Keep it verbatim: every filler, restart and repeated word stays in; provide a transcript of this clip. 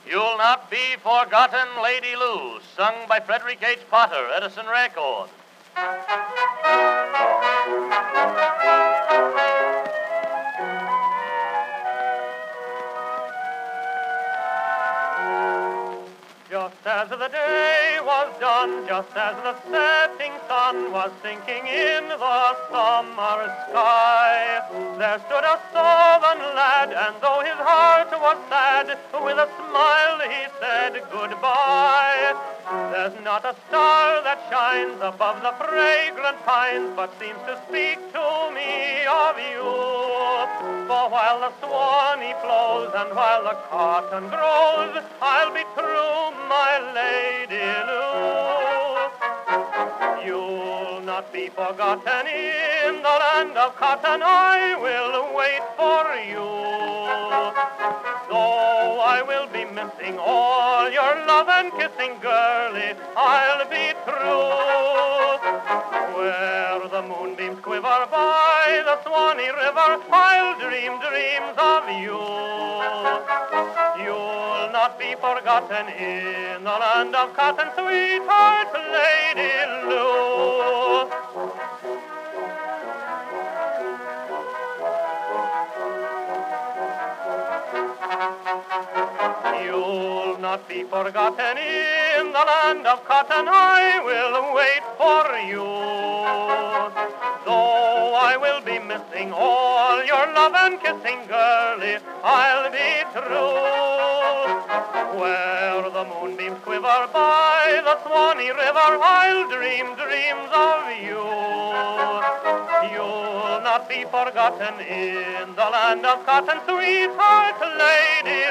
You'll Not Be Forgotten, Lady Lou, sung by Frederick H. Potter, Edison Record. Just as the day was done, just as the setting sun was sinking in the summer sky, there stood a southern lad, and though his heart was sad, with a smile he said goodbye. There's not a star that shines above the fragrant pines, but seems to speak to me of you. For while the Swanee flows and while the cotton grows, I'll be true, my Lady Lou. You'll not be forgotten in the land of cotton, I will wait for you. Though I will be missing all your love and kissing, girlie, I'll be true. Where the moonbeams quiver by the Swanee River, I'll dream dreams of you. You'll not be forgotten in the land of cotton, sweetheart, Lady Lou. You'll not be forgotten in the land of cotton, I will wait for you. Though I will be missing all your love and kissing, girlie, I'll be true. Where the moonbeams quiver by the Swanee River, I'll dream dreams of you. You'll not be forgotten in the land of cotton, sweetheart, Lady